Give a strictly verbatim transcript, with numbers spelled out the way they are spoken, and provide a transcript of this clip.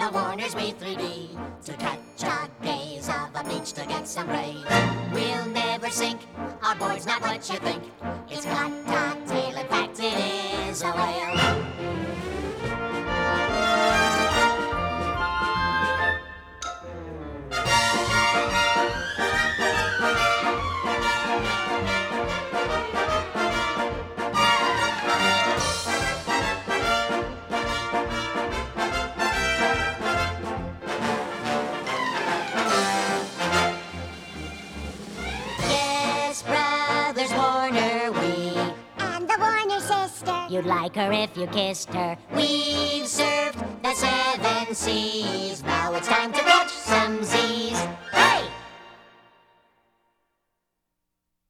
the Warners with three D to catch a gaze of a beach to get some ray. We'll never sink, our board's not what you think. It's got a tail, in fact it is a whale. You'd like her if you kissed her. We've served the seven seas.